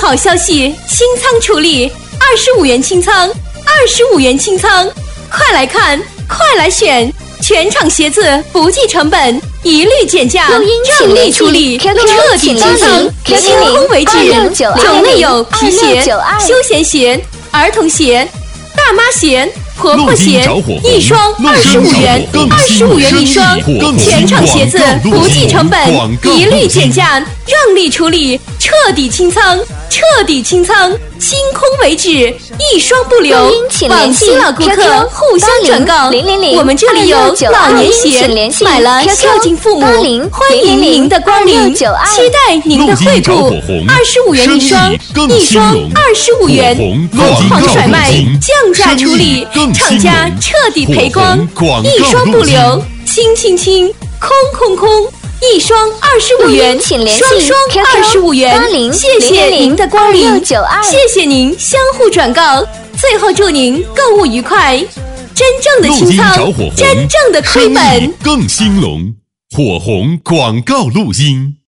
好消息，清仓处理，25元清仓，25元清仓，快来看，快来选，全场鞋子不计成本，一律减价， 录音让利处理，彻底清仓，清空为止。种类有皮鞋、休闲鞋、儿童鞋、大妈鞋、婆婆鞋，一双25元，25元一双，全场鞋子不计成本，一律减价，让利处理，彻底清仓，彻底清仓，清空为止，一双不留。往新老顾客互相转告，我们这里有老年鞋，买了孝敬父母，欢迎您的光临，期待您的惠顾。25元一双，一双25元，疯狂甩卖，降价处理，厂家彻底赔光，一双不留，清清清，空空空。一双25元，双双25元，谢谢您的光临，谢谢您相互转告。最后祝您购物愉快，真正的清仓，真正的亏本， 更兴隆。火红广告录音。